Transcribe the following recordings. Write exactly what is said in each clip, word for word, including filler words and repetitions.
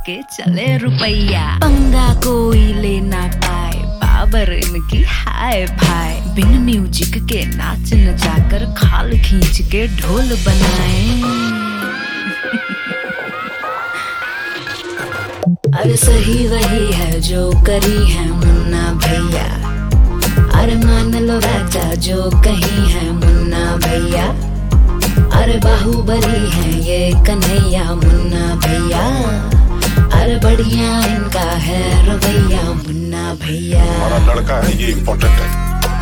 के चले रुपैया। पंगा कोई लेना पाए, बाबर इनकी हाय भाई। बिन म्यूजिक के नाच न जाकर खाल खींच के ढोल बनाए। अरे सही वही है जो करी है मुन्ना भैया। अरे मान लो राजा जो कही है मुन्ना भैया। अरे बाहुबली है ये कन्हैया मुन्ना भैया। अरे बढ़िया इनका है रवैया मुन्ना भैया। हमारा लड़का है ये इम्पोर्टेंट है।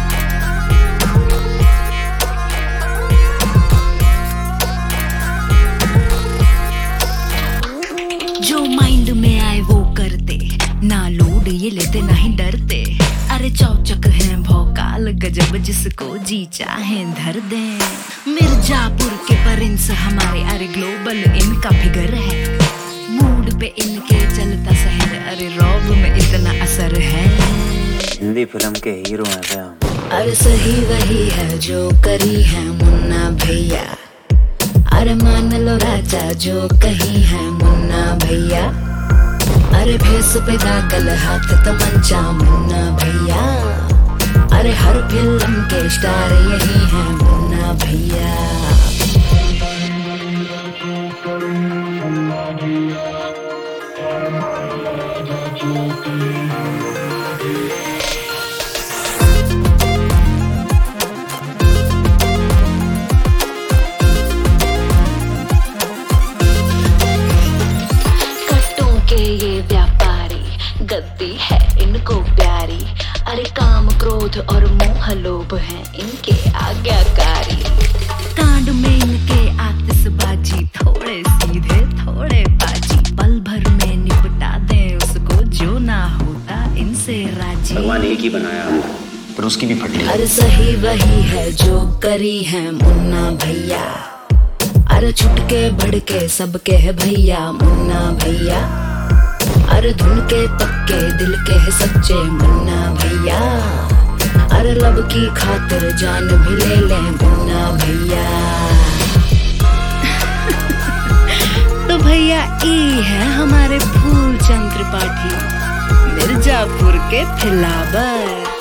जो माइंड में आए वो करते, ना लोड ये लेते ना ही डरते। अरे चौचक है भौकाल गजब जिसको जी चाहे धर दे। मिर्जापुर के प्रिंस हमारे, अरे ग्लोबल इनका फिगर है। मूड पे इनके चलता शहर, अरे रॉब में इतना असर है। हिंदी फिल्म के हीरो हैं क्या? अरे सही वही है जो करी है मुन्ना भैया। अरे मान लो राजा जो कही है मुन्ना भैया। अरे भेस पे दागल हाथ तमंचा मुन्ना भैया। अरे हर फिल्म के स्टार यही है मुन्ना भैया। कट्टों के ये व्यापारी, गद्दी है इनको प्यारी। अरे काम क्रोध और मोह लोभ है इनके आज्ञाकारी। कांड में इनके आतिशबाजी, थोड़े सीधे थोड़े बाजी। पल भर में निपटा दे उसको जो ना होता इनसे राजी। भगवान एक ही बनाया पर उसकी भी फटली। अरे सही वही है जो करी है मुन्ना भैया। अरे छुटके भड़के सबके है भैया मुन्ना भैया। अरे धुन के पक्के दिल के है सच्चे मुन्ना भैया। अरे लब की खातिर जान भी ले ले मुन्ना भैया। तो भैया ई है हमारे फूलचंद त्रिपाठी, मिर्जापुर के फिलावर।